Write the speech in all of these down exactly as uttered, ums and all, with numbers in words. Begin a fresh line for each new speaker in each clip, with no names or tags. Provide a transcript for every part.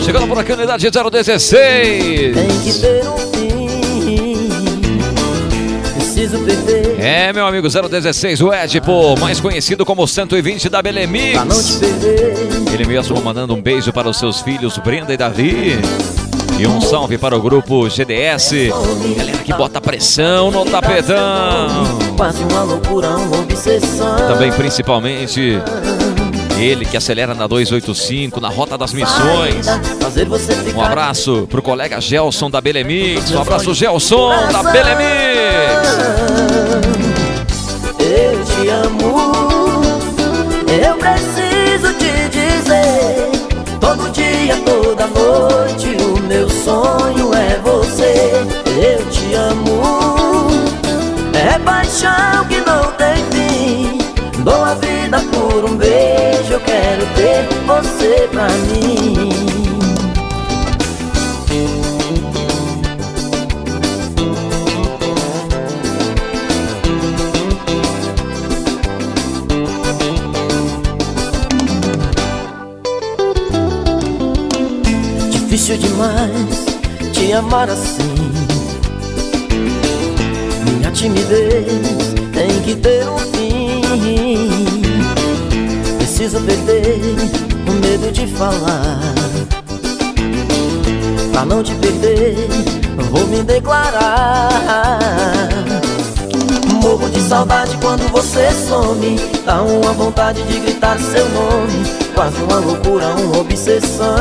Chegando por aqui, unidade zero dezesseis.
Tem que ter um fim. Preciso perder.
É, meu amigo zero dezesseis, o Edipo, mais conhecido como cento e vinte da Belemix.
Pra não te perder.
Ele mesmo mandando um beijo para os seus filhos, Brenda e Davi. E um salve para o grupo G D S. Galera que bota pressão no tapetão.
Quase uma loucura, uma obsessão.
Também principalmente ele que acelera na duzentos e oitenta e cinco, na Rota das Missões. Um abraço pro colega Gelson da Belemix. Um abraço, Gelson da Belemix.
Eu te amo, eu preciso te dizer. Todo dia, toda noite, o meu sonho é você. Eu te amo, é paixão que não tem fim. Dou a vida por um beijo, eu quero ter você pra mim. Difícil demais te amar assim. Minha timidez tem que ter um fim. Preciso perder o medo de falar. Pra não te perder, vou me declarar. Morro de saudade quando você some. Dá uma vontade de gritar seu nome. Quase uma loucura, uma obsessão.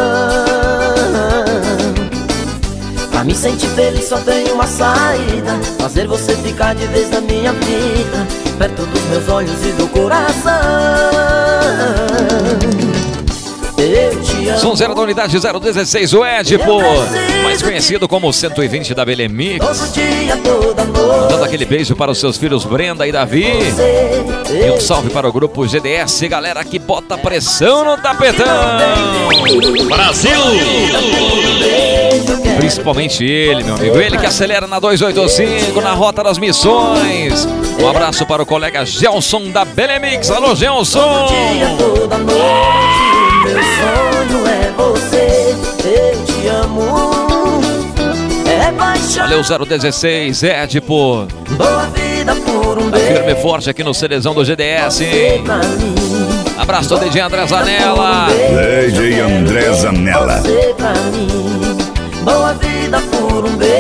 Pra me sentir feliz só tem uma saída. Fazer você ficar de vez na minha vida, perto dos meus olhos e do coração. Eu te amo.
Som zero da unidade zero dezesseis, o Edipo, mais conhecido como cento e vinte da Belemix.
Todo dia, toda noite.
Dando aquele beijo para os seus filhos Brenda e Davi. E um salve para o grupo G D S, galera que bota pressão no tapetão.
Brasil!
Principalmente ele, meu amigo, ele que acelera na duzentos e oitenta e cinco, na Rota das Missões. Um abraço para o colega Gelson da Belemix. Alô, Gelson!
Todo dia, toda noite, meu sonho é você. Eu te amo, é paixão.
Valeu, zero dezesseis, Edipo.
Boa vida por um beijo.
Firme e forte aqui no CDzão do G D S. Abraço ao D J André Zanella.
D J André Zanella.
Você pra mim. Boa vida por um beijo.